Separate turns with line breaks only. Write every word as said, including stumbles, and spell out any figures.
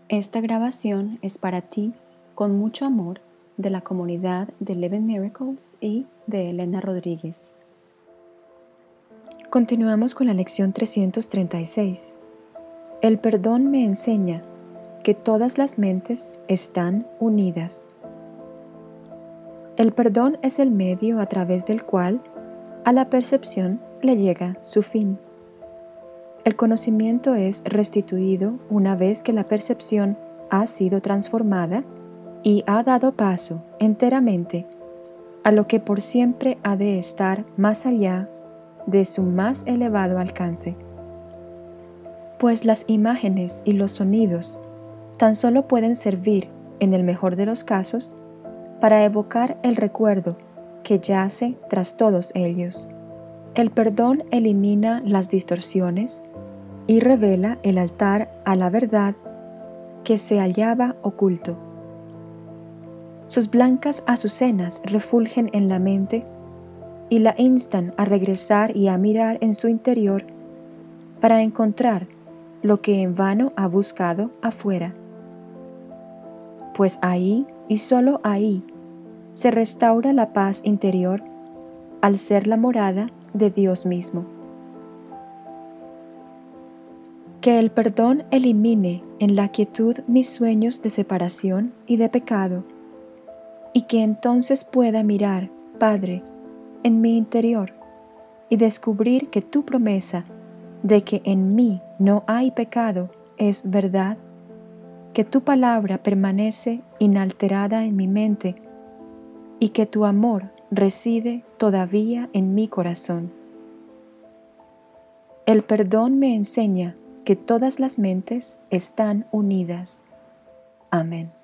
Esta grabación es para ti, con mucho amor, de la comunidad de Eleven Miracles y de Elena Rodríguez. Continuamos con la lección trescientos treinta y seis. El perdón me enseña que todas las mentes están unidas. El perdón es el medio a través del cual a la percepción le llega su fin. El conocimiento es restituido una vez que la percepción ha sido transformada y ha dado paso enteramente a lo que por siempre ha de estar más allá de su más elevado alcance. Pues las imágenes y los sonidos tan solo pueden servir, en el mejor de los casos, para evocar el recuerdo que yace tras todos ellos. El perdón elimina las distorsiones y revela el altar a la verdad que se hallaba oculto. Sus blancas azucenas refulgen en la mente y la instan a regresar y a mirar en su interior para encontrar lo que en vano ha buscado afuera. Pues ahí y solo ahí se restaura la paz interior al ser la morada de Dios mismo. Que el perdón elimine en la quietud mis sueños de separación y de pecado, y que entonces pueda mirar, Padre, en mi interior y descubrir que tu promesa de que en mí no hay pecado es verdad, que tu palabra permanece inalterada en mi mente y que tu amor reside todavía en mi corazón. El perdón me enseña que todas las mentes están unidas. Amén.